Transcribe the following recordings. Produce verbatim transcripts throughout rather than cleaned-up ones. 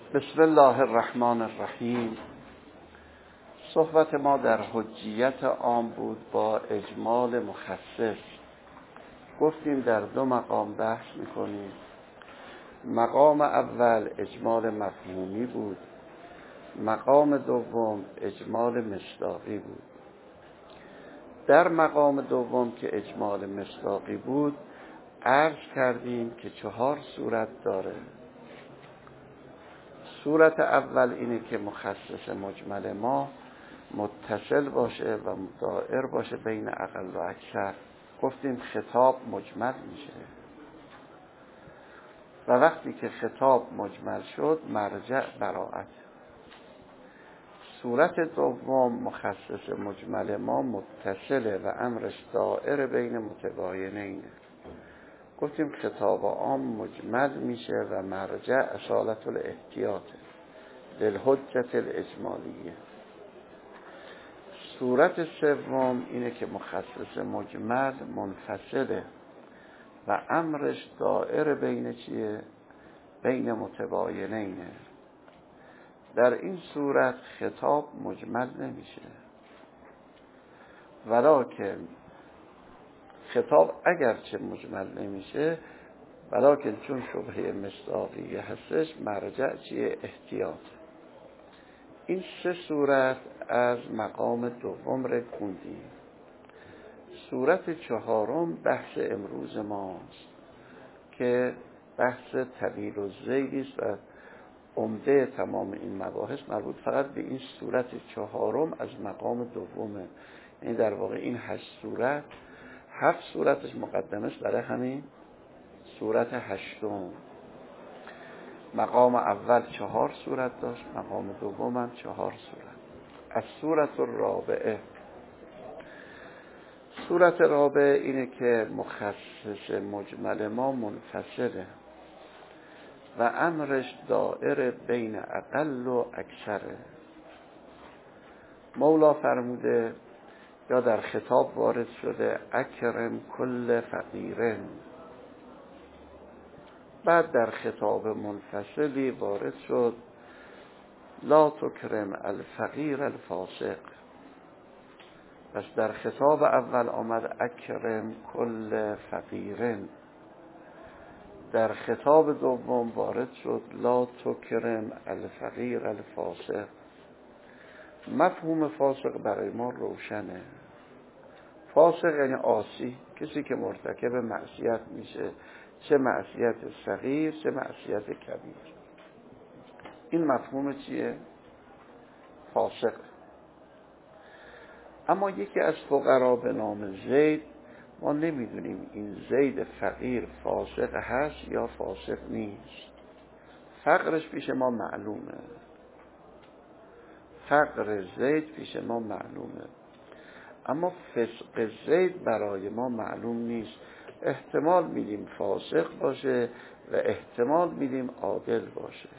بسم الله الرحمن الرحیم. صحبت ما در حجیت عام بود با اجمال مخصص. گفتیم در دو مقام بحث میکنیم. مقام اول اجمال مفهومی بود، مقام دوم اجمال مصداقی بود. در مقام دوم که اجمال مصداقی بود عرض کردیم که چهار صورت داره. صورت اول اینه که مخصص مجمل ما متصل باشه و دائر باشه بین اقل و اکثر. گفتیم خطاب مجمل میشه و وقتی که خطاب مجمل شد مرجع براءت. صورت دوم مخصص مجمل ما متصله و امرش دائر بین متباینینه. گفتیم خطاب عام مجمل میشه و مرجع اصالت الاحتیاط للحجت الاجمالیه. صورت سوم اینه که مخصص مجمل منفصله و امرش دائر بین چیه؟ بین متباینینه. در این صورت خطاب مجمل نمیشه، ولکن خطاب اگرچه مجمل نمیشه ولکن چون شبهه مصداقی هستش مرجع چیه؟ احتیاط. این سه صورت از مقام دوم را خوندیم. صورت چهارم بحث امروز ماست که بحث طویل و زیدی است و عمده تمام این مباحث مربوط فقط به این صورت چهارم از مقام دومه. یعنی در واقع این هشت صورت هفت صورتش مقدمه است برای همین صورت هشتم. مقام اول چهار صورت داشت، مقام دوم هم چهار صورت. از صورت الرابعه، صورت رابعه اینه که مخصص مجمل ما منفصله و امرش دائر بین اقل و اکثره. مولا فرموده یا در خطاب وارد شده اکرم کل فقیرن، بعد در خطاب منفصلی وارد شد لا تکرم الفقیر الفاسق. پس در خطاب اول آمد اکرم کل فقیرن، در خطاب دوم وارد شد لا تکرم الفقیر الفاسق. مفهوم فاسق برای ما روشنه. فاسق یعنی عاصی، کسی که مرتکب معصیت میشه، چه معصیت صغیر چه معصیت کبیر. این مفهوم چیه؟ فاسق. اما یکی از فقرا به نام زید، ما نمیدونیم این زید فقیر فاسق هست یا فاسق نیست. فقرش پیش ما معلومه، فقر زید پیش ما معلومه، اما فسق زید برای ما معلوم نیست. احتمال میدیم فاسق باشه و احتمال میدیم عادل باشه.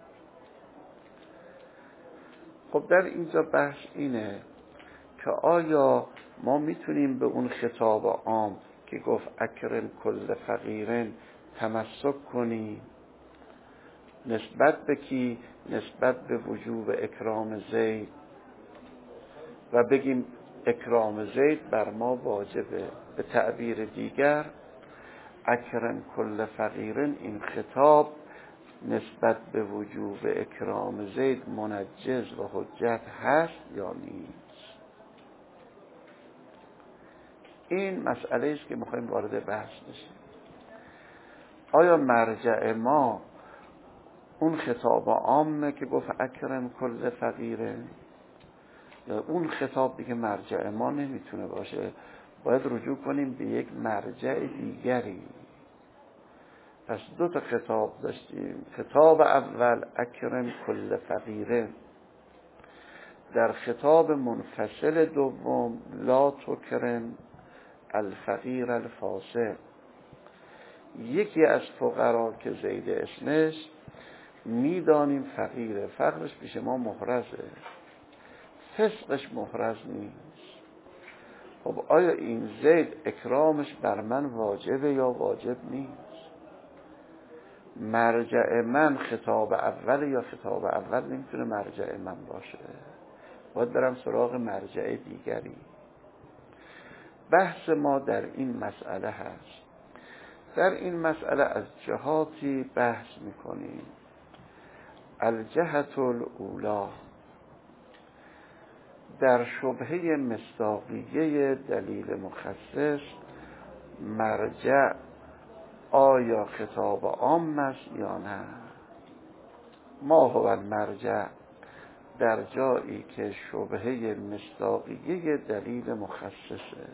خب در اینجا بحث اینه که آیا ما میتونیم به اون خطاب عام که گفت اکرم کل فقیرن تمسک کنیم؟ نسبت به کی؟ نسبت به وجوب اکرام زید و بگیم اکرام زید بر ما واجبه. به تعبیر دیگر اکرم کل فقیرن این خطاب نسبت به وجوب اکرام زید منجز و حجت هست یا نیست؟ این مسئله است که میخوایم وارد بحث بشیم. آیا مرجع ما اون خطاب عامه که گفت اکرم کل فقیرن، یا اون خطاب دیگه مرجع ما نمیتونه باشه، باید رجوع کنیم به یک مرجع دیگری؟ پس دو تا خطاب داشتیم. خطاب اول اکرم کل فقیرن، در خطاب منفصل دوم لا تکرم الفقیر الفاسق. یکی از فقرا که زید اسمش میدانیم فقیره، فقرش پیش ما محرزه، فسقش محرز نیست. خب آیا این زید اکرامش بر من واجبه یا واجب نیست؟ مرجع من خطاب اول یا خطاب اول نمیتونه مرجع من باشه، باید برم سراغ مرجع دیگری. بحث ما در این مسئله هست. در این مسئله از جهاتی بحث میکنیم. الجهت الاولی، در شبهه مصداقیه دلیل مخصص مرجع آیا خطاب عام است یا نه؟ ما هو المرجع، در جایی که شبهه مصداقیه دلیل مخصصه.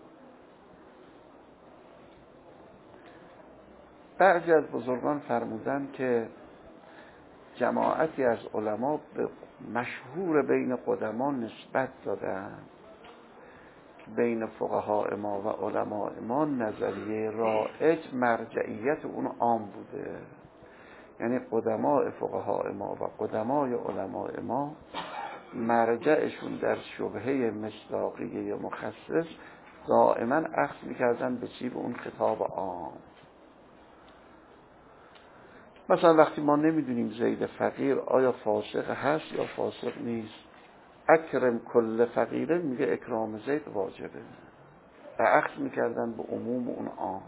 بعضی از بزرگان فرمودن که جماعتی از علما به مشهور بین قدما نسبت دادن که بین فقهای ما و علماء ما نظریه رایج مرجعیت اون عام بوده. یعنی قدماء فقهای ما و قدمای علماء ما مرجعشون در شبهه مصداقیه مخصص دائما اخذ میکردن به چی؟ به اون خطاب عام. مثلا وقتی ما نمیدونیم زید فقیر آیا فاسق هست یا فاسق نیست، اکرم کل فقیره میگه اکرام زید واجبه و اخذ میکردن به عموم اون عام.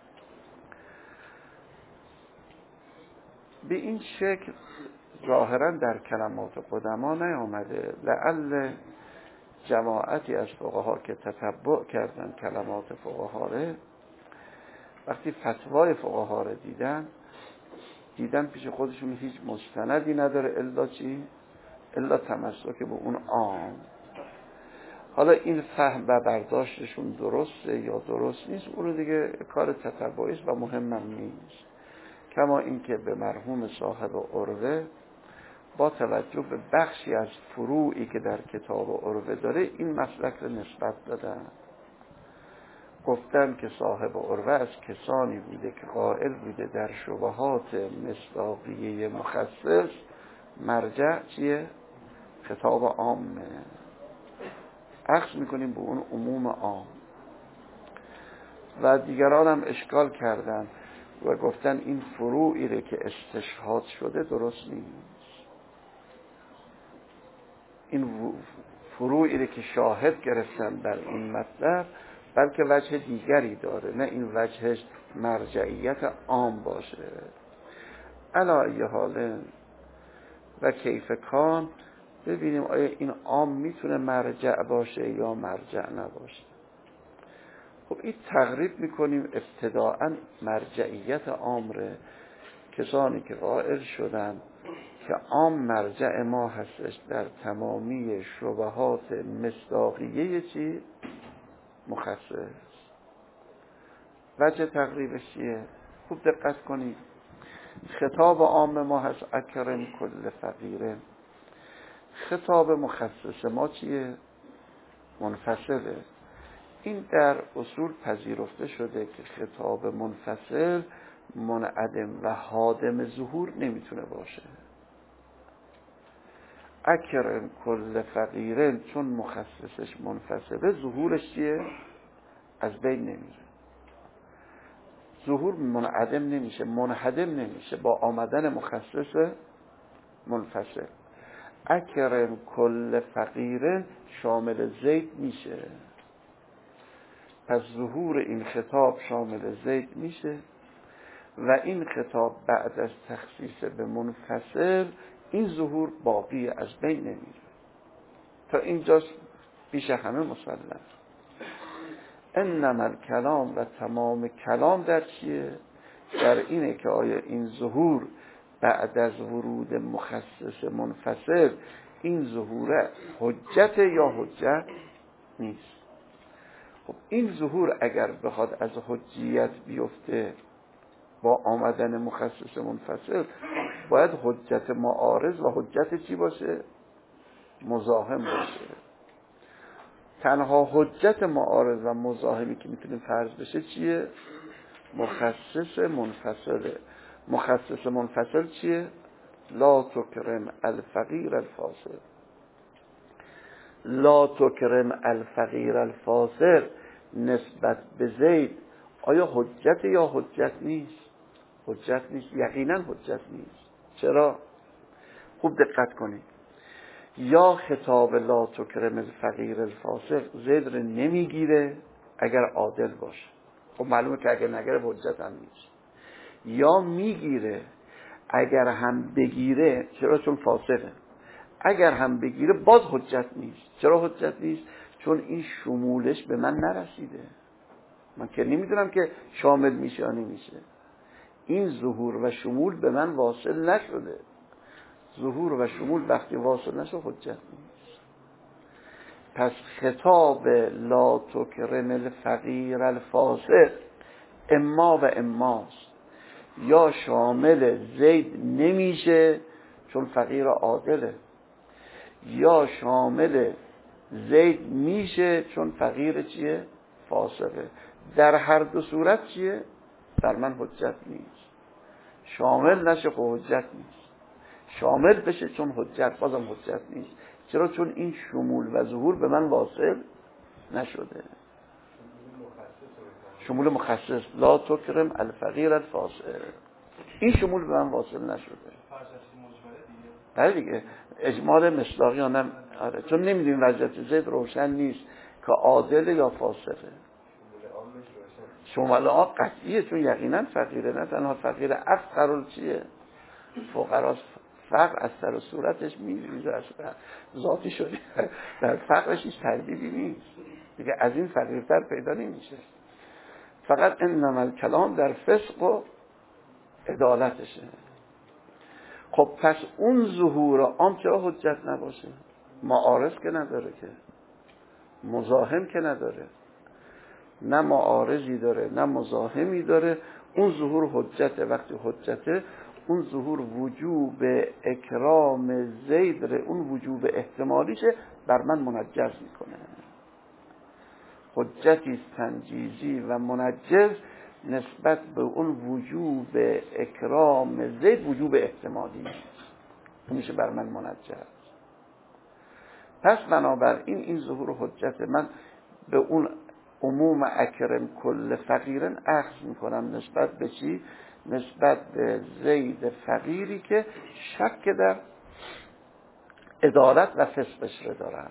به این شکل ظاهرا در کلمات قدما نیامده. لعل جماعتی از فقها که تتبع کردن کلمات فقها رو، وقتی فتوای فقها رو دیدن دیدن پیش خودشون هیچ مستندی نداره الا چی؟ الا تمسک به اون عام. حالا این فهم و برداشتشون درسته یا درست نیست، اون رو دیگه کار تتبعی است و مهمم نیست. کما اینکه به مرحوم صاحب عروه با توجه به بخشی از فروعی که در کتاب عروه داره این مسلک رو نسبت دادن. گفتن که صاحب عروه از کسانی بوده که قائل بوده در شبهات مصداقیه مخصص مرجع چیه؟ خطاب عامه. اخذ میکنیم به اون عموم عام. و دیگران هم اشکال کردن و گفتن این فروعی رو که استشهاد شده درست نیست. این فروعی رو که شاهد گرفتن در این مطلب بلکه وجه دیگری داره، نه این وجهش مرجعیت عام باشه. علا ای حال و کیف کان، ببینیم آیا این عام میتونه مرجع باشه یا مرجع نباشه. خب این تقریب میکنیم ابتداعا مرجعیت عام ره. کسانی که قائل شدن که عام مرجع ما هستش در تمامی شبهات مصداقیه چی؟ مخصص. وجه تقریبش چیه؟ خوب دقت کنید. خطاب عام ما هست اکرم کل فقیره. خطاب مخصص ما چیه؟ منفصله. این در اصول پذیرفته شده که خطاب منفصل منعدم و حادم ظهور نمیتونه باشه. اکرم کل فقیرن چون مخصصش منفصله ظهورش چیه؟ از بین نمیره. ظهور منعدم نمیشه، منحدم نمیشه با آمدن مخصص منفصل. اکرم کل فقیرن شامل زید میشه، پس ظهور این خطاب شامل زید میشه و این خطاب بعد از تخصیص به منفصل این ظهور باقی از بین نمیره. تا اینجاست بیش همه مسلم. انما الکلام و تمام کلام در چیه؟ در اینه که آیا این ظهور بعد از ورود مخصص منفصل این ظهور حجت یا حجت نیست. خب این ظهور اگر بخواد از حجیت بیفته با آمدن مخصص منفصل باید حجت معارض و حجت چی باشه؟ مزاحم باشه. تنها حجت معارض و مزاحمی که میتونیم فرض بشه چیه؟ مخصص منفصله. مخصص منفصل چیه؟ لا تکرم الفقیر الفاسق. لا تکرم الفقیر الفاسق نسبت به زید آیا حجت یا حجت نیست؟ حجت نیست، یقینا حجت نیست. چرا؟ خوب دقت کنید. یا خطاب لا تکرم الفقیر الفاسق زید رو نمیگیره اگر عادل باشه. خب معلومه که اگر نگیره حجت هم نیست. یا میگیره اگر هم بگیره، چرا؟ چون فاسقه. اگر هم بگیره باز حجت نیست. چرا حجت نیست؟ چون این شمولش به من نرسیده. من که نمیدونم که شامل میشه یا نمیشه. این ظهور و شمول به من واصل نشده. ظهور و شمول وقتی واصل نشده حجت نیست. پس خطاب لا تکرم الفقیر الفاسق اما و اماست. یا شامل زید نمیشه چون فقیر عادله، یا شامل زید میشه چون فقیر چیه؟ فاسقه. در هر دو صورت چیه؟ در من حجت نیست. شامل نشه خب حجت نیست، شامل بشه چون حجت، بازم حجت نیست. چرا؟ چون این شمول و ظهور به من واصل نشده. شمول مخصص لا تکرم الفقیر الفاسق، این شمول به من واصل نشده. بله دیگه اجمال مصداقی آنم. آره چون نمیدونیم وضعیت زید روشن نیست که عادل یا فاسقه. شمال آن قطعیه چون یقینا فقیره، نه تنها فقیره، افقر چیه؟ فقراست. فقر از سر و صورتش میریزه، از ذاتی شده، در فقرش هیچ تردیدی نیست دیگه، از این فقیرتر پیدا نمیشه. فقط انما الکلام در فسق و عدالتشه. خب پس اون ظهور عام چرا حجت نباشه؟ معارض که نداره، که مزاحم که نداره، نه معارضی داره نه مزاحمی داره. اون ظهور حجته. وقتی حجته اون ظهور وجوب اکرام زید ره، اون وجوب احتمالیشه بر من منجز میکنه. حجتی تنجیزی و منجز نسبت به اون وجوب اکرام زید وجوب احتمالی میشه بر من منجز. پس بنابراین این ظهور حجت من به اون عموم اکرم کل فقیرن اخذ میکنم. نسبت به چی؟ نسبت به زید فقیری که شک در عدالت و فسقش رو دارم.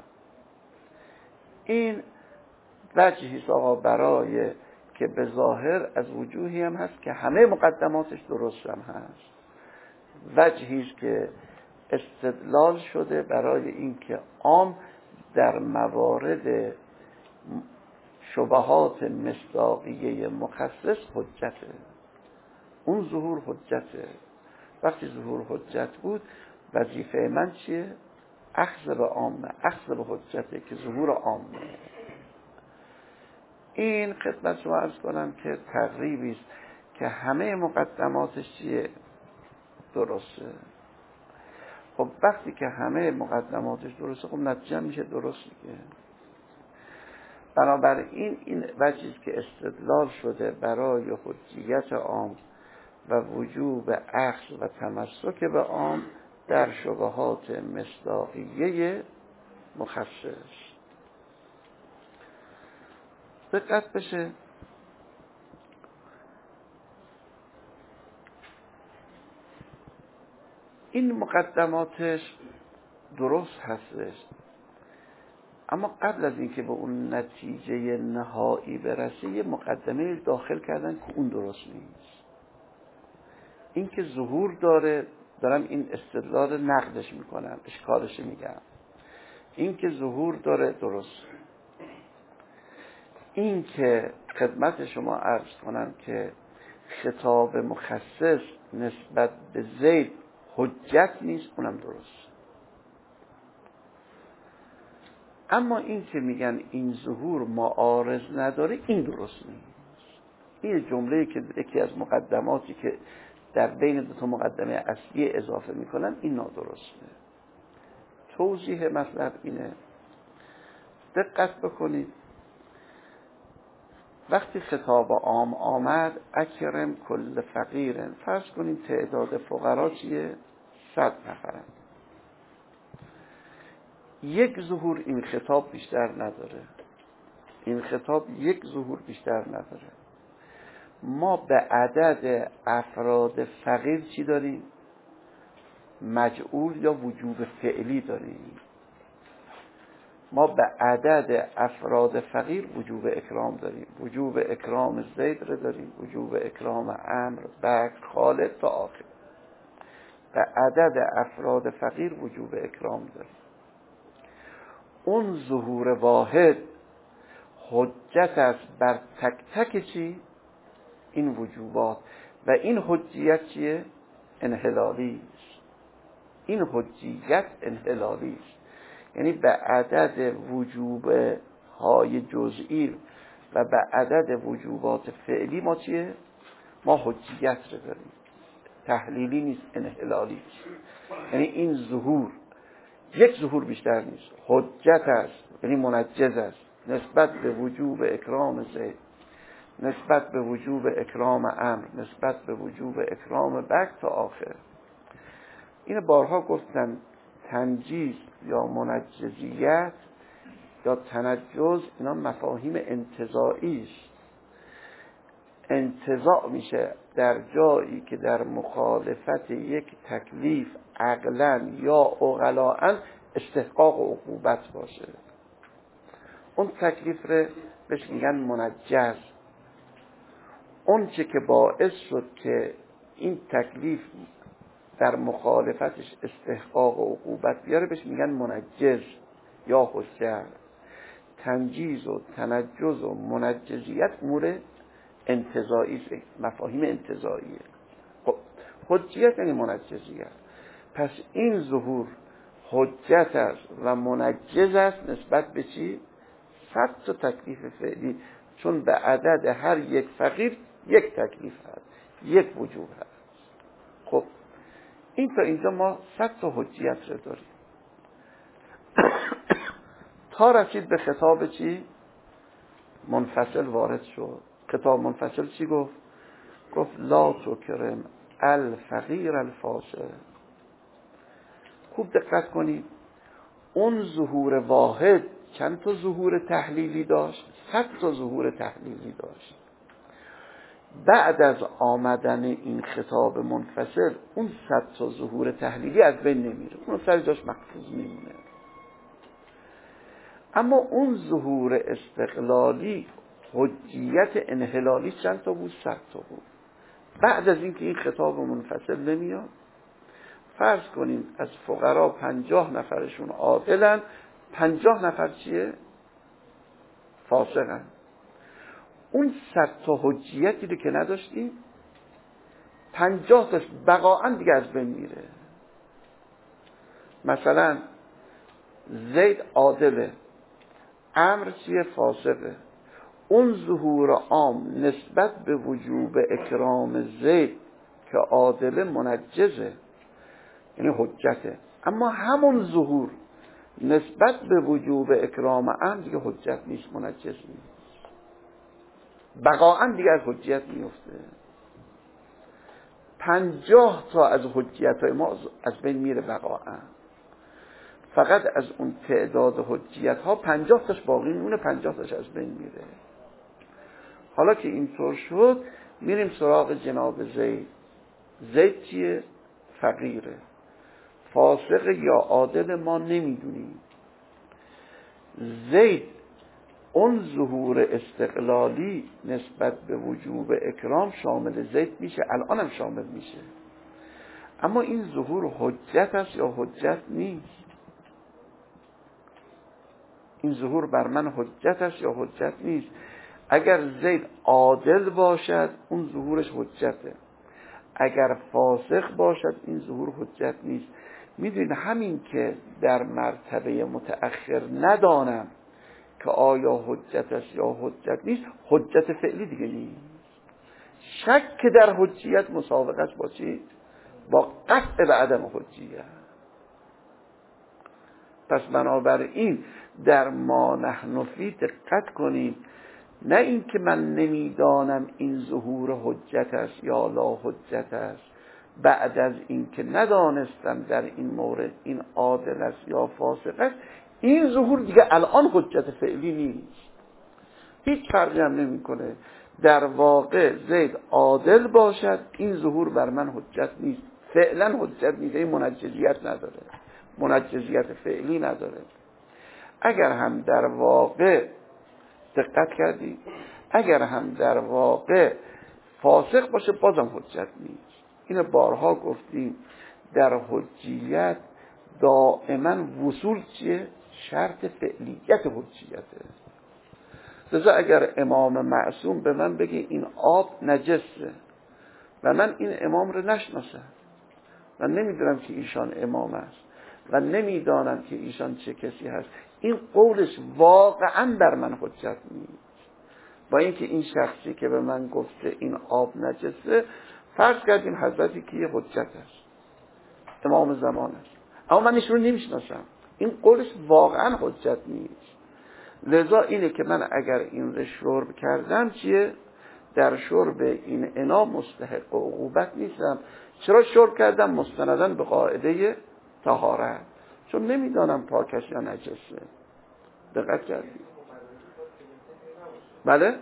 این وجهی آقا برای که به ظاهر از وجوهی هم هست که همه مقدماتش درست هم هست. وجهیش که استدلال شده برای اینکه عام در موارد شبهات مصداقیه مخصص حجته. اون ظهور حجته. وقتی ظهور حجت بود وظیفه من چیه؟ اخذ به عامه، اخذ به حجته که ظهور عامه. این خدمت شما عرض کنم که تقریبی است که همه مقدماتش چیه؟ درسته. خب وقتی که همه مقدماتش درسته خب نتیجه میشه درست دیگه. بنابراین این وجهی که استدلال شده برای حجیت عام و وجوب اخذ و تمسک به عام در شبهات مصداقیه مخصص. دقت بشه این مقدماتش درست هستش، اما قبل از اینکه به اون نتیجه نهایی برسه یه مقدمه داخل کردن که اون درست نیست. این که ظهور داره دارم این استدلال نقدش میکنم، اشکالش میگم. این که ظهور داره درست. این که خدمت شما عرض کنم که خطاب مخصص نسبت به زید حجت نیست، اونم درست. اما این که میگن این ظهور معارض نداره این درست نیست. این جمله‌ای که یکی از مقدماتی که در بین دو تا مقدمه اصلی اضافه میکنن این نادرسته. توضیح مطلب اینه، دقت بکنید. وقتی خطاب عام آمد اکرم کل فقیرن، فرض کنید تعداد فقرا چیه؟ صد نفرن. یک ظهور این خطاب بیشتر نداره. این خطاب یک ظهور بیشتر نداره. ما به عدد افراد فقیر چی داریم؟ مجعول یا وجوب فعلی داریم. ما به عدد افراد فقیر وجوب اکرام داریم. وجوب اکرام زید رو داریم، وجوب اکرام عمرو، بکر، خالد تا آخر. به عدد افراد فقیر وجوب اکرام داریم. اون ظهور واحد حجت است بر تک تک چی؟ این وجوبات. و این حجیت چیه؟ انحلالی است. این حجیت انحلالی است. یعنی به عدد وجوب های جزئی و به عدد وجوبات فعلی ما چیه؟ ما حجیت رو داریم. تحلیلی نیست، انحلالی است. یعنی این ظهور یک ظهور بیشتر نیست، حجت است، یعنی منجز است نسبت به وجوب اکرام زید، نسبت به وجوب اکرام عمرو، نسبت به وجوب اکرام بکر تا آخر. این بارها گفتن تنجیز یا منجزیت یا تنجز اینا مفاهیم انتزاعی است. انتزاع میشه در جایی که در مخالفت یک تکلیف عقلاً یا عقلاً استحقاق و عقوبت باشه. اون تکلیف رو بهش میگن منجز. اون چه که باعث شد که این تکلیف در مخالفتش استحقاق و عقوبت بیاره بهش میگن منجز یا حجت. تنجیز و تنجز و منجزیت امور انتزاعی، مفاهیم انتزاعیه. خب حجیت یعنی منجزیت. پس این ظهور حجت است و منجز است نسبت به چی؟ صد تا تکلیف فعلی، چون به عدد هر یک فقیر یک تکلیف هست، یک وجوب هست. خب این تا اینجا ما صد تا حجیت رو داریم. تا رسید به خطاب چی؟ منفصل وارد شد. خطاب منفصل چی گفت؟ گفت لا تکرم الفقیر الفاسق. خوب دقت کنید، اون ظهور واحد چند تا ظهور تحلیلی داشت؟ صد تا ظهور تحلیلی داشت. بعد از آمدن این خطاب منفصل اون صد تا ظهور تحلیلی از بین نمیره، اون سر جاش محفوظ میمونه. اما اون ظهور استقلالی حجیت انحلالی چند تا بود؟ صد تا بود. بعد از اینکه این خطاب منفصل نمیاد، فرض کنیم از فقرا پنجاه نفرشون عادلن، پنجاه نفر چیه؟ فاسقن. اون صد تا حجیتی رو که نداشتیم، پنجاه تاش بقاعا دیگه از بین میره. مثلا زید عادله، عمرو چیه؟ فاسقه. اون ظهور عام نسبت به وجوب اکرام زید که عادله منجزه، یعنی حجته. اما همون ظهور نسبت به وجوب اکرام عمرو دیگه حجت نیست، منجز نیست، بقاعا دیگه از حجت میفته. پنجاه تا از حجیت های ما از بین میره بقاعا. فقط از اون تعداد حجیت ها پنجاه تاش باقی میمونه، پنجاه تاش از بین میره. حالا که اینطور شد میریم سراغ جناب زید. زید چیه؟ فقیره. فاسق یا عادل ما نمیدونیم. زید اون ظهور استقلالی نسبت به وجوب اکرام شامل زید میشه، الان هم شامل میشه. اما این ظهور حجت است یا حجت نیست؟ این ظهور بر من حجت است یا حجت نیست؟ اگر زید عادل باشد اون ظهورش حجته، اگر فاسق باشد این ظهور حجت نیست. میدونید همین که در مرتبه متأخر ندانم که آیا حجت است یا حجت نیست، حجت فعلی دیگه نیست. شک که در حجیت مسابقه است با چی؟ با قطع به عدم حجیت. پس بنابراین در ما نحن فی دقت کنید، نه این که من نمیدانم این ظهور حجت است یا لا حجت است، بعد از این که ندانستم در این مورد این عادل است یا فاسق است، این ظهور دیگه الان حجت فعلی نیست، هیچ فرقی هم نمیکنه. در واقع زید عادل باشد، این ظهور بر من حجت نیست. فعلا حجت نیست، این منجزیت نداره، منجزیت فعلی نداره. اگر هم در واقع دقت کردی، اگر هم در واقع فاسق باشه بازم حجت نیست. اینو بارها گفتیم، در حجیت دائما وصول چیه؟ شرط فعلیت حجیته. لذا اگر امام معصوم به من بگه این آب نجسه و من این امام رو نشناسم و نمیدونم که ایشان امام است و نمیدانم که ایشان چه کسی هست، این قولش واقعا بر من حجت نیست. با اینکه این شخصی که به من گفته این آب نجسه، فرض کردیم حضرتی که یه حجت است، امام زمان است، اما من ایشون رو نمیشناسم، این قولش واقعا حجت نیست. لذا اینه که من اگر این رو شرب کردم چیه؟ در شرب این انا مستحق عقوبت نیستم. چرا شرب کردم؟ مستنداً به قاعده طهارت، چون نمیدانم پاکش یا نجسه. دقت کردید؟ بله؟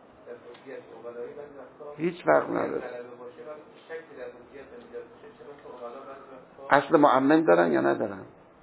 هیچ فرق نداره. اصل مؤمن دارن یا ندارن؟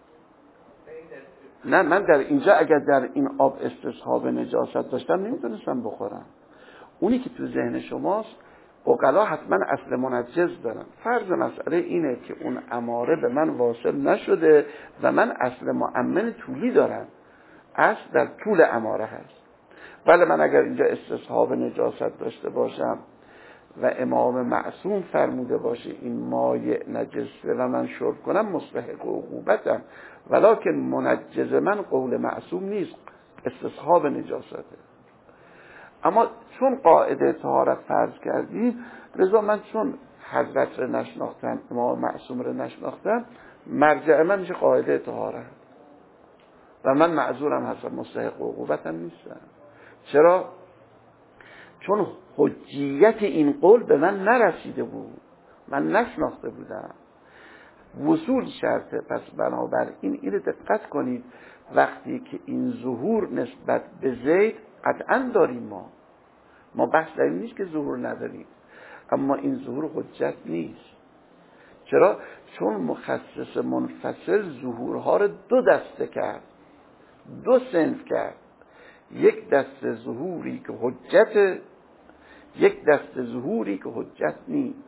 نه، من در اینجا اگر در این آب استصحاب نجاست داشتم نمیتونستم بخورم. اونی که تو ذهن شماست، عقلا حتما اصل منجز دارن. فرض مسئله اینه که اون اماره به من واصل نشده و من اصل مؤمن طولی دارم، اصل در طول اماره هست. ولی من اگر اینجا استصحاب نجاست داشته باشم و امام معصوم فرموده باشه این مایع نجسه و من شرب کنم، مستحق عقوبتم. ولکن منجز من قول معصوم نیست، استصحاب نجاسته. اما چون قاعده طهارت فرض کردیم، لذا من چون حضرت رو نشناختم، امام معصوم رو نشناختم، مرجع من میشه قاعده طهارت و من معذورم هستم، مستحق عقوبتم نیستم. چرا؟ چون حجیت این قول به من نرسیده بود، من نشناخته بودم. وصول شرطه. پس بنابراین اینو دقت کنید، وقتی که این ظهور نسبت به زید قطعا داریم، ما ما بحث در این نیست که ظهور نداریم، اما این ظهور حجت نیست. چرا؟ چون مخصص منفصل ظهورها رو دو دسته کرد، دو صنف کرد. یک دسته ظهوری که حجت، یک دسته ظهوری که حجت نیست.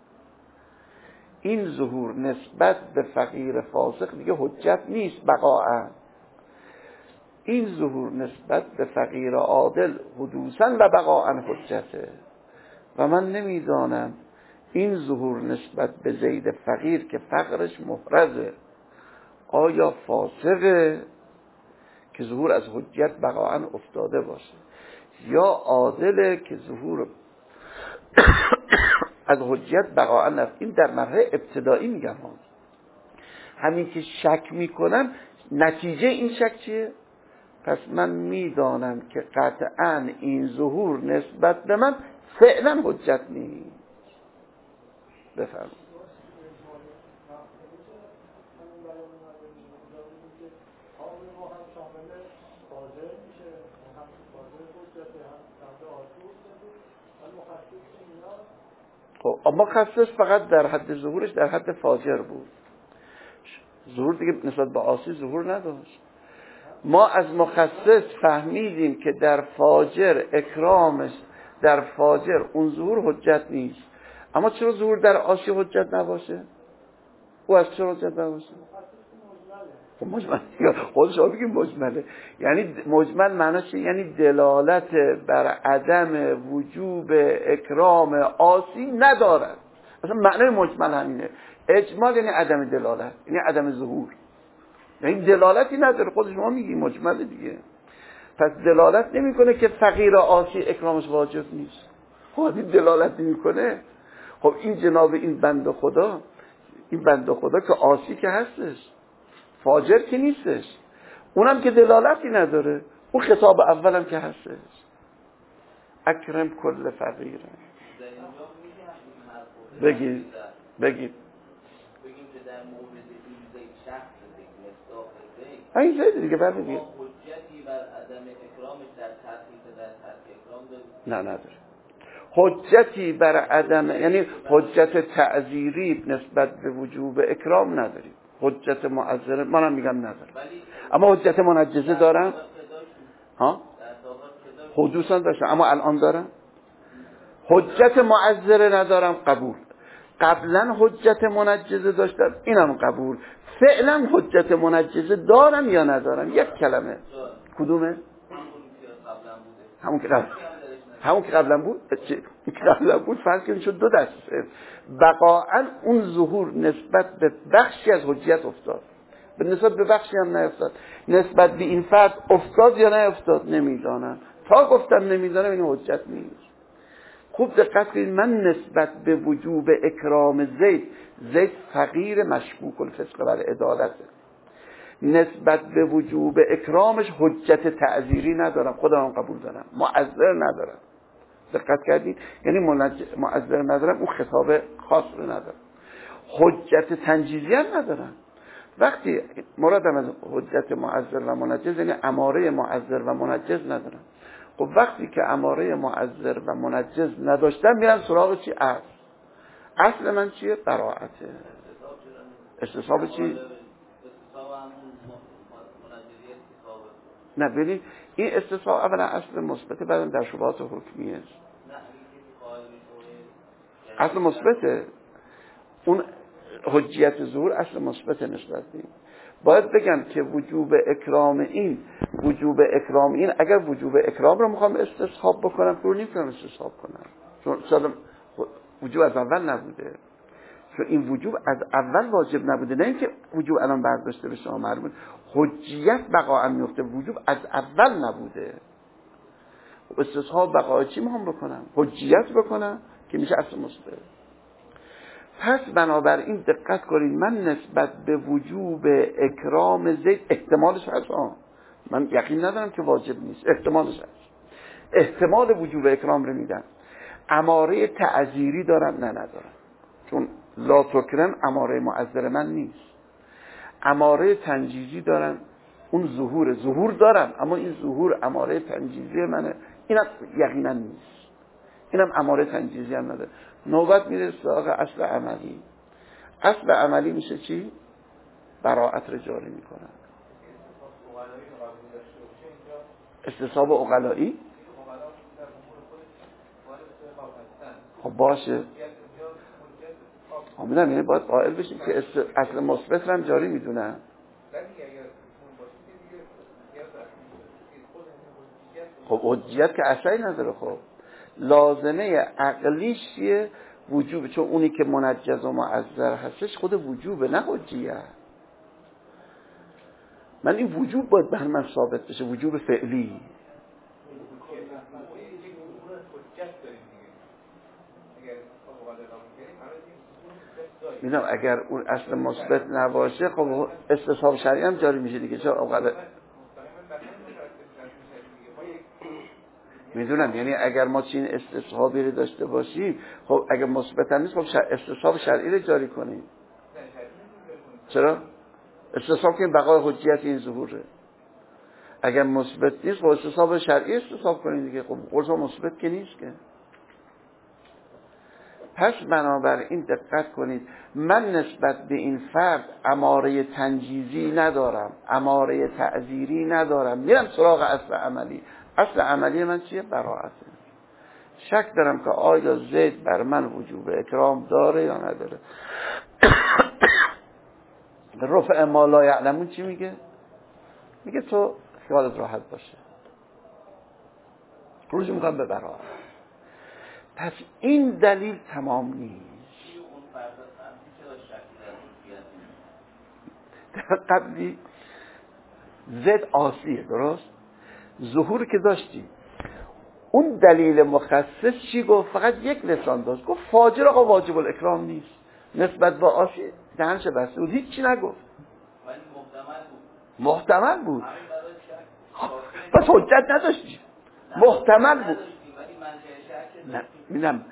این ظهور نسبت به فقیر فاسق دیگه حجت نیست بقاء. این ظهور نسبت به فقیر عادل حدوثاً و بقاء حجته. و من نمیدانم این ظهور نسبت به زید فقیر که فقرش محرزه، آیا فاسقه که ظهور از حجت بقاء افتاده باشه، یا عادله که ظهور از حجت بقاء نفت. این در مرحله ابتدایی میگم ها. همین که شک میکنم، نتیجه این شک چیه؟ پس من میدانم که قطعاً این ظهور نسبت به من فعلا حجت نیست. بفرمایید. خب اما مخصص فقط در حد ظهورش در حد فاجر بود، ظهور دیگه نسبت به عاصی ظهور نداشت. ما از مخصص فهمیدیم که در فاجر اکرامش، در فاجر اون ظهور حجت نیست. اما چرا ظهور در عاصی حجت نباشه؟ او از چرا حجت نباشه؟ خب مجمل، خودش ها بگیم مجمله. یعنی مجمل معناش چیه؟ یعنی دلالت بر عدم وجوب اکرام عاصی ندارد. اصلا معنای مجمل همینه. اجمال یعنی عدم دلالت، یعنی عدم ظهور، یعنی دلالتی نداره. خودش ما میگیم مجمل دیگه. پس دلالت نمیکنه که فقیر عاصی اکرامش واجب نیست. خب این دلالت نمیکنه. خب این جناب این بنده خدا، این بنده خدا که عاصی که هستش، فاجر که نیستش، اونم که دلالتی نداره. اون خطاب اولم که هستش، اکرم کل فقیره. بگید بگید بگیم که در مورد این زید شخص زید مصداق زید این زید دیگه بعد دیگه حجتی بر عدم اکرامش در ترک در ترک اکرام داریم؟ نه نداره. حجتی بر عدم، یعنی حجت تعذیری نسبت به وجوب اکرام نداریم. حجت معذره منم میگم نداریم، اما حجت منجزه دارم. ها حدوثا داشتم اما الان دارم. حجت معذره ندارم، قبول. قبلا حجت منجزه داشتم، اینم قبول. فعلا حجت منجزه دارم یا ندارم؟ یک کلمه. کدومه؟ همون که قبل همون که قبلا بود. که قبلا بود فرض کنیم شد دو دسته. بقاعا اون ظهور نسبت به بخشی از حجیت افتاد، به نسبت به بخشی هم نیفتاد. نسبت به این فرد افتاد یا نیفتاد نمیدانم. تا گفتم نمیدانم این حجت نیست. خوب دقت کنید، من نسبت به وجوب اکرام زید، زید فقیر مشکوک الفسق بر عدالته، نسبت به وجوب اکرامش حجت تعذیری ندارم، خودم قبول دارم، معذر ندارم. دقت کردید؟ یعنی معذر ندارم، اون خطاب خاص رو ندارم. حجت تنجیزی هم ندارم. وقتی مرادم از حجت معذر و منجز یعنی اماره معذر و منجز ندارم. خب وقتی که اماره معذر و منجز نداشتم میرم سراغ چی؟ اصل. اصل من چیه؟ براعته. استصحاب چی؟ نه ببین این استصحاب اولا اصل مثبت، بعدم در شبهات حکمیه. اصل مثبته. اون حجیت ظهور اصل مثبت نسبت این. باید بگم که وجوب اکرام این وجوب اکرام این اگر وجوب اکرام رو میخوام استصحاب بکنم رو نمیتونم استصحاب کنم، چون شاید وجوب از اول نبوده، چون این وجوب از اول واجب نبوده. نه اینکه وجوب الان برداشته به شما مربوط، حجیت بقاء میفته، وجوب از اول نبوده. استصحاب بقاء چی میخوام بکنم؟ حجیت بکنم که میشه اصل مثبت. پس بنابراین دقت کنید، من نسبت به وجوب اکرام زید احتمالش هست، آه. من یقین ندارم که واجب نیست، احتمالش هست. احتمال وجوب اکرام رو میدم. اماره تعذیری دارم؟ نه ندارم، چون لا تکرم اماره معذر من نیست. اماره تنجیزی دارم، اون ظهور ظهور دارم، اما این ظهور اماره تنجیزی منه، اینم یقینا نیست. اینم اماره تنجیزی هم نداره. نوبت میره سراغ اصل عملی. اصل عملی میشه چی؟ براعت رو جاری میکنن. استصحاب عقلائی. خب باشه، خب میدونم، یعنی باید قائل بشیم که اصل مثبت رو هم جاری میدونن. خب حجیت که اصلی نداره. خب لازمه عقلیش چیه؟ وجوب، چون اونی که منجز و معذر هستش خود وجوبه نه حجیت. من این وجوب باید بر من ثابت بشه، وجوب فعلی. میدونم اگر اون اصل مثبت نباشه خب استصحاب شرعی هم جاری میشه دیگه. چرا اوقات میدونم، یعنی اگر ما چین استصحابی رو داشته باشیم، خب اگر مثبت هم نیست خب شر... استصحاب شرعی رو جاری کنیم. چرا؟ استصحاب که بقای حجیت این ظهوره. اگر مثبت نیست خب استصحاب شرعی استصحاب کنیم دیگه. خب قرصا مثبت که نیست که. پس بنابراین دقت کنید، من نسبت به این فرد اماره تنجیزی ندارم، اماره تعذیری ندارم، میرم سراغ اصل عملی. اصل عملی من چیه؟ براعته. شک دارم که آیا زید بر من وجوب اکرام داره یا نداره. رفع ما لا یعلمون چی میگه؟ میگه تو خیالت راحت باشه، رجوع میکنم به براعت. پس این دلیل تمام نیست. در قبلی زد عاصیه، درست؟ ظهور که داشتی، اون دلیل مخصص چی گفت؟ فقط یک لسان داشت، گفت فاجر آقا واجب الاکرام نیست. نسبت به عاصی دهنش بسته بود، هیچ چی نگفت. محتمل بود. بس حجت نداشتی، محتمل بود. نه میدونم،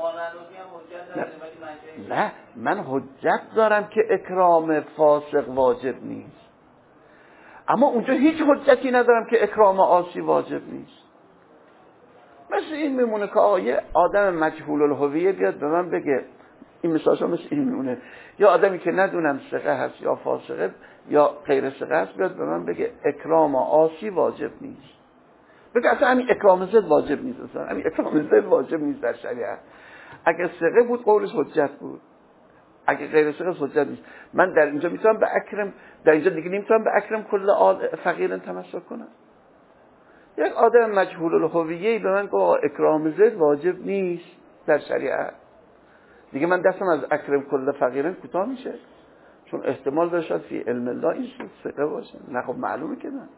نه من حجت دارم که اکرام فاسق واجب نیست، اما اونجا هیچ حجتی ندارم که اکرام عاصی واجب نیست. مثل این میمونه که آقا یه آدم مجهول الهویه بیاد به من بگه، این مثالش مثل این میمونه، یا آدمی که ندونم ثقه هست یا فاسقه یا غیر ثقه هست بیاد به من بگه اکرام آسی واجب نیست. بگه اصلا همین اکرام زد واجب نیست، اصلا همین اکرام زد واجب نیست در شریعت. اگه ثقه بود قولش حجت بود، اگه غیر ثقه حجت نیست. من در اینجا میتونم به اکرم، در اینجا دیگه نمیتونم به اکرم کل آل فقیر تمسک کنم. یک آدم مجهول الهویه‌ای به من گفت اکرام زد واجب نیست در شریعت، دیگه من دستم از اکرم کل فقیرن کوتاه میشه، چون احتمال داشت فی علم الله این ثقه باشه. نه خب معلومه که نه.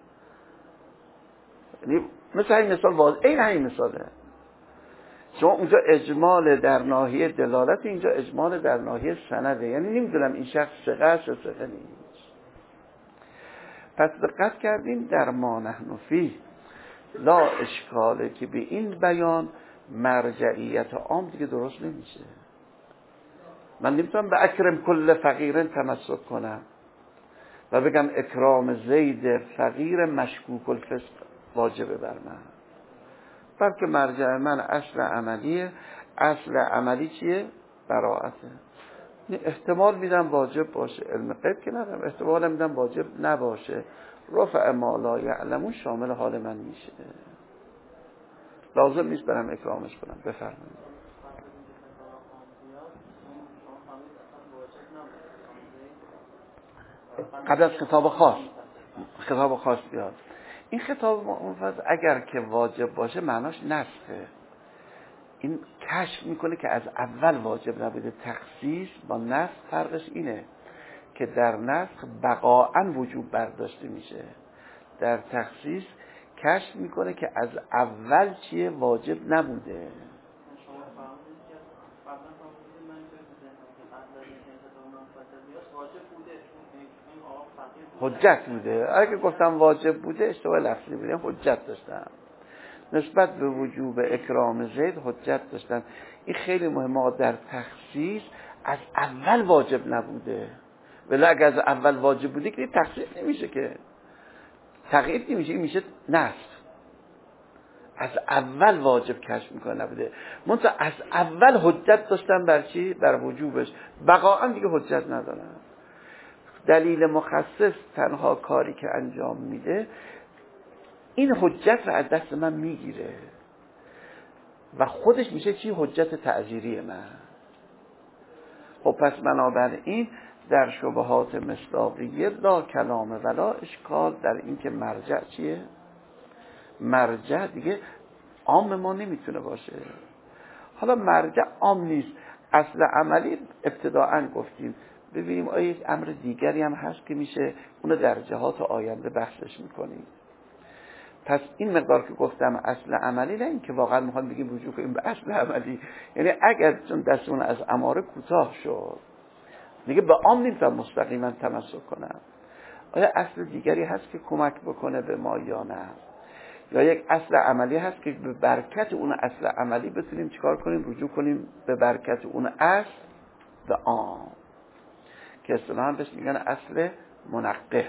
یعنی مثل این مثال واضح، این همین مثاله. شما اونجا اجمال در ناحیه دلالت، اینجا اجمال در ناحیه سنده، یعنی نمیدونم این شخص ثقه است یا ثقه نیست. پس دقت کردیم در ما نحن فیه لا اشکاله که به این بیان مرجعیت عام دیگه درست نمیشه. من نمیتونم به اکرم کل فقیرن تمسک کنم و بگم اکرام زید فقیر مشکوک الفسق واجبه بر من، بلکه مرجع من اصل عملیه. اصل عملی چیه؟ براءته. احتمال میدم واجب باشه، علم غیب که ندارم، احتمال میدم واجب نباشه. رفع ما لا یعلمون شامل حال من میشه، لازم نیست برم اکرامش کنم. بفرمایید. قبل از خطاب خاص، خطاب خاص بیاد. این خطاب مفرد اگر که واجب باشه معناش نسخه. این کشف میکنه که از اول واجب نبوده. تخصیص با نسخ فرقش اینه که در نسخ بقاعا وجوب برداشته میشه، در تخصیص کشف میکنه که از اول چیه واجب نبوده. حجت بوده. اگه گفتم واجب بوده اشتباه لفظی بوده، حجت داشتم نسبت به وجوب اکرام زید، حجت داشتم. این خیلی مهمه. در تخصیص از اول واجب نبوده، ولی اگه از اول واجب بوده که تخصیص نمیشه، که تغییر نمیشه، این میشه نسخ. از اول واجب کشف میکنه نبوده، منتها از اول حجت داشتم بر چی؟ بر وجوبش. بقاعا دیگه حجت ندارم. دلیل مخصص تنها کاری که انجام میده این حجت رو از دست من میگیره و خودش میشه چی؟ حجت تعزیری من. خب پس بنابراین در شبهات مصداقیه لا کلام ولا اشکال در این که مرجع چیه؟ مرجع دیگه عام ما نمیتونه باشه. حالا مرجع عام نیست، اصل عملی ابتداعا گفتیم. ببینیم آیا یک امر دیگری هم هست که میشه اونو در جهات آینده بحثش میکنیم. پس این مقدار که گفتم اصل عملی، نه این که واقعا میخوام بگیم رجوع کنیم به اصل عملی. یعنی اگر چون دستمون از اماره کوتاه شد دیگه به عام نمیتونم مستقیما تمسک کنم. آیا اصل دیگری هست که کمک بکنه به ما یا نه؟ یا یک اصل عملی هست که به برکت اون اصل عملی بتونیم چیکار کنیم؟ رجوع کنیم به برکت اون اصل به عام، که اصطلاحاً بهش میگن اصل منقح.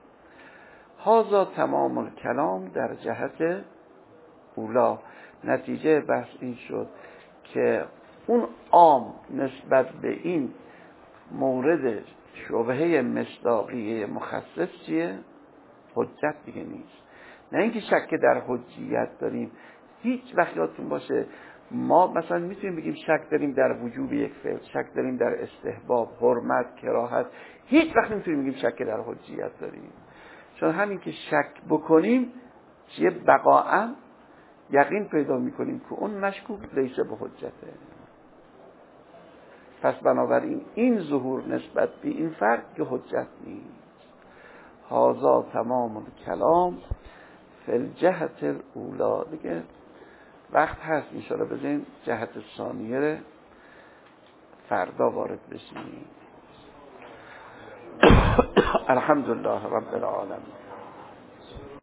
هذا تمام الکلام در جهت اولا. نتیجه بحث این شد که اون عام نسبت به این مورد شبهه مصداقیه مخصص چیه؟ حجت دیگه نیست. نه اینکه شک در حجیت داریم. هیچ وقت یادتون باشه ما مثلا میتونیم بگیم شک داریم در وجوب یک فعل، شک داریم در استحباب، حرمت، کراهت. هیچ وقت نمیتونیم بگیم شک در حجیت داریم، چون همین که شک بکنیم چیه؟ بقاعا یقین پیدا میکنیم که اون مشکوک لیسه به حجته. پس بنابراین این ظهور نسبت به این فرق که حجت نیست. هذا تمام الکلام فی الجهت الاولا. دیگه وقت هست انشاءالله بزنیم جهت ثانیه فردا وارد بشیم. الحمدلله رب العالمین.